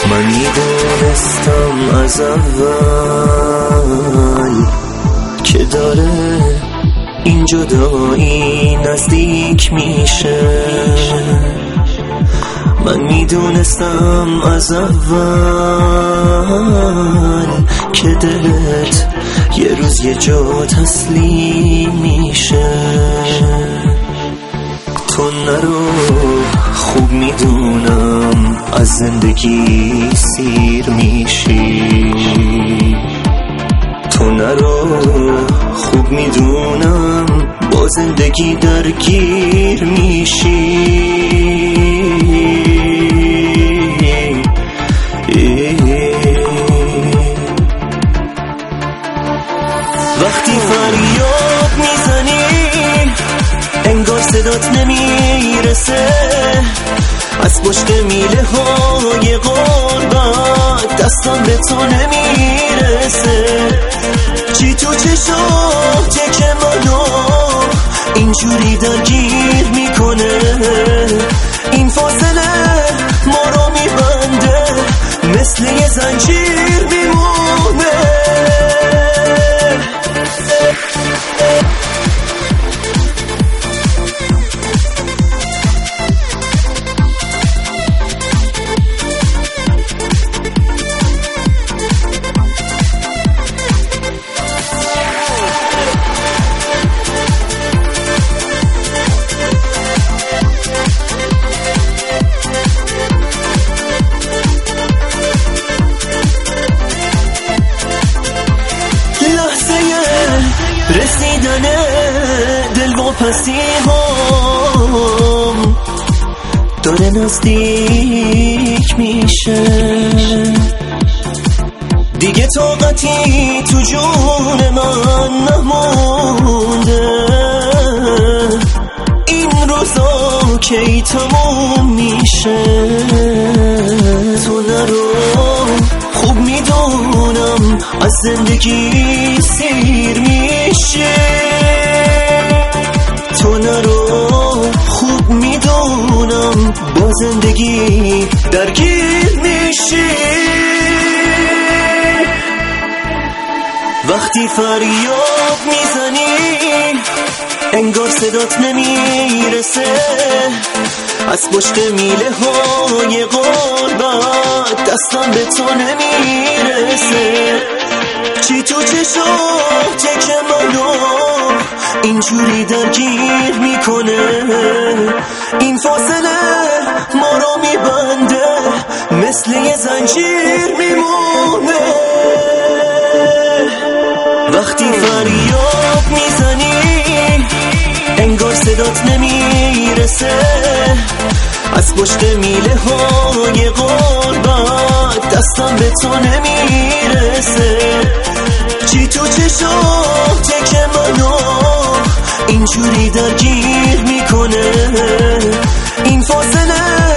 من میدونستم از اول که داره این جدایی نزدیک میشه. من میدونستم از اول که دلت یه روز یه جا تسلیم میشه. تو نرو، خوب میدونم از زندگی سیر میشی. تو نرو، خوب میدونم با زندگی درگیر میشی. وقتی فریاد میزنی انگار صدات نمیرسه، از پشت میله های غربت دستان به تو نمیرسه. چی تو چشات که منو اینجوری درگیر میکنه؟ این فاصله ما رو میبنده، مثل یه زنجیر میمونه. رسیدن دل و پسی هم داره نزدیک میشه. دیگه طاقتی تو جون من نمونده، این روزا کی تموم میشه. تو نرو، خوب میدونم از زندگی سیر میشه. تو نرو، خوب میدونم با زندگی درگیر میشی. وقتی فریاد میزنی انگار صدات نمیرسه، از پشت میله های غربت دستان به تو نمیرسه. چی تو چشاته که منو اینجوری درگیر میکنه؟ این فاصله ما رو میبنده، مثل یه زنجیر میمونه. وقتی فریاد میزنی انگار صدات نمیرسه، از پشت میله های غربت دستان به تو نمیرسه. چی تو چشاته که منو اینجوری درگیر میکنه؟ این فاصله